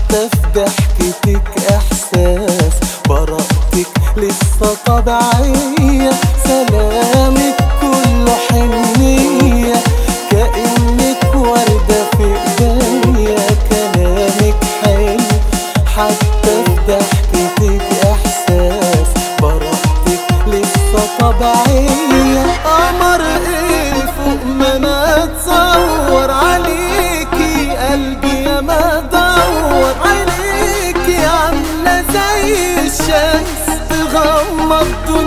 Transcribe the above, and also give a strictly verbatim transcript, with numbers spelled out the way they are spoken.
حتى في ضحكتك احساس، براءتك لسه طبيعية، سلامك كله حنية، كأنك وردة في ايديا، كلامك حلو حتى في ضحكتك احساس، براءتك لسه طبيعية. قمر ايه فوق ما انا اتصور عليكي، قلبي يا ما دور عليكي، عاملة زي الشمس تغمض